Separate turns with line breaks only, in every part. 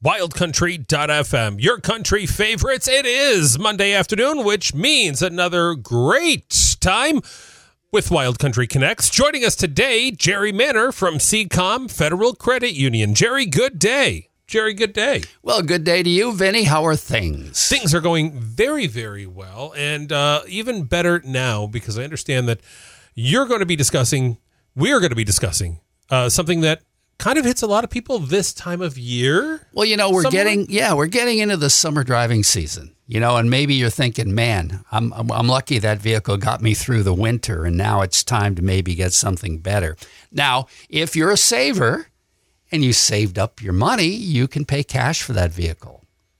wildcountry.fm, your country favorites. It is Monday afternoon, which means another great time with Wild Country Connects. Joining us today, Jerry Manor from CCOM Federal Credit Union. Jerry, good day. Jerry, good day.
Well, good day to you, Vinny. How are things?
Things are going very, very well, and even better now because I understand that we're going to be discussing something that kind of hits a lot of people this time of year.
Well, we're getting into the summer driving season, and maybe you're thinking, man, I'm lucky that vehicle got me through the winter and now it's time to maybe get something better. Now, if you're a saver and you saved up your money, you can pay cash for that vehicle.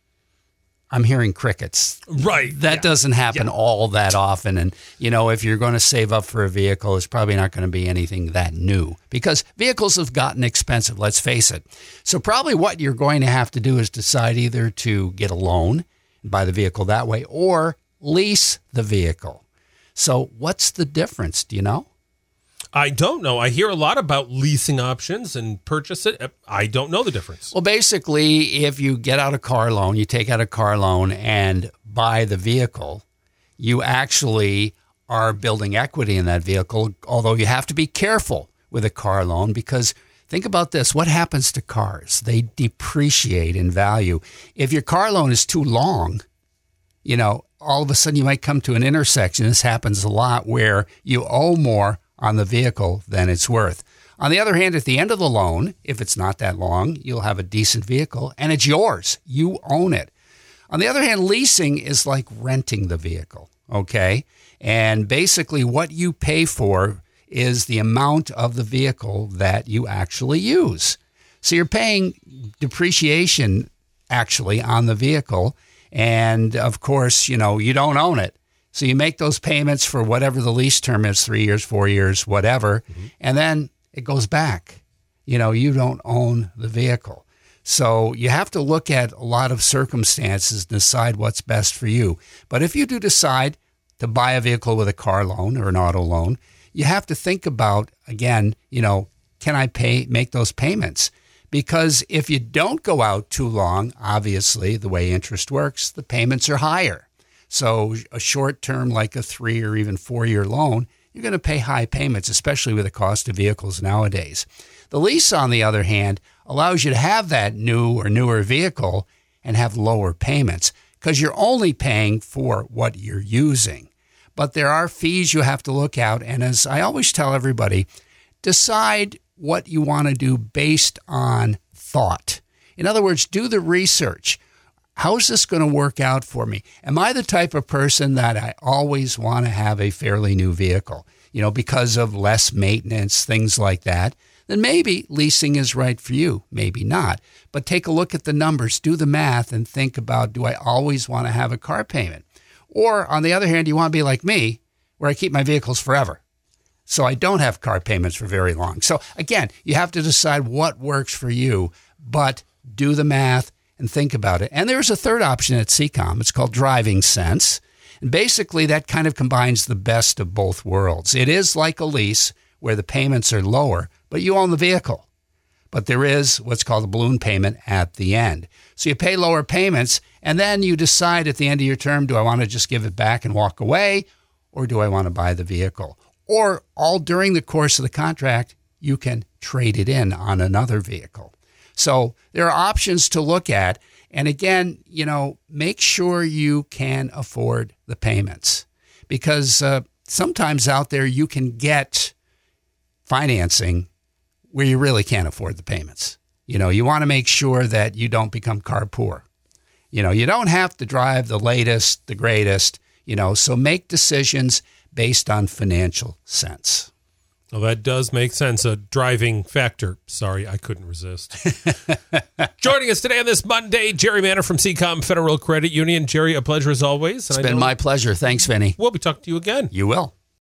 I'm hearing crickets.
Right.
That doesn't happen all that often. And, if you're going to save up for a vehicle, it's probably not going to be anything that new because vehicles have gotten expensive, let's face it. So probably what you're going to have to do is decide either to get a loan and buy the vehicle that way or lease the vehicle. So what's the difference? Do you know?
I don't know. I hear a lot about leasing options and purchase it. I don't know the difference.
Well, basically, if you get out a car loan, you take out a car loan and buy the vehicle, you actually are building equity in that vehicle, although you have to be careful with a car loan because think about this. What happens to cars? They depreciate in value. If your car loan is too long, all of a sudden you might come to an intersection. This happens a lot where you owe more on the vehicle than it's worth. On the other hand, at the end of the loan, if it's not that long, you'll have a decent vehicle and it's yours. You own it. On the other hand, leasing is like renting the vehicle, okay? And basically what you pay for is the amount of the vehicle that you actually use. So you're paying depreciation actually on the vehicle. And of course, you don't own it. So you make those payments for whatever the lease term is, 3 years, 4 years, whatever, and then it goes back. You don't own the vehicle. So you have to look at a lot of circumstances and decide what's best for you. But if you do decide to buy a vehicle with a car loan or an auto loan, you have to think about, again, can I make those payments? Because if you don't go out too long, obviously, the way interest works, the payments are higher. So a short term, like a 3 or even 4 year loan, you're going to pay high payments, especially with the cost of vehicles nowadays. The lease, on the other hand, allows you to have that new or newer vehicle and have lower payments because you're only paying for what you're using. But there are fees you have to look at. And as I always tell everybody, decide what you want to do based on thought. In other words, do the research. How's this going to work out for me? Am I the type of person that I always want to have a fairly new vehicle, because of less maintenance, things like that? Then maybe leasing is right for you, maybe not. But take a look at the numbers, do the math, and think about, do I always want to have a car payment? Or on the other hand, you want to be like me, where I keep my vehicles forever. So I don't have car payments for very long. So again, you have to decide what works for you, but do the math and think about it. And there's a third option at CCOM. It's called Driving Sense. And basically, that kind of combines the best of both worlds. It is like a lease where the payments are lower, but you own the vehicle. But there is what's called a balloon payment at the end. So you pay lower payments, and then you decide at the end of your term, do I want to just give it back and walk away, or do I want to buy the vehicle? Or all during the course of the contract, you can trade it in on another vehicle. So there are options to look at. And again, make sure you can afford the payments because sometimes out there you can get financing where you really can't afford the payments. You want to make sure that you don't become car poor. You don't have to drive the latest, the greatest, so make decisions based on financial sense.
Well, that does make sense. A driving factor. Sorry, I couldn't resist. Joining us today on this Monday, Jerry Manor from CCOM Federal Credit Union. Jerry, a pleasure as always.
It's been my pleasure. Thanks, Vinny.
We'll be talking to you again.
You will.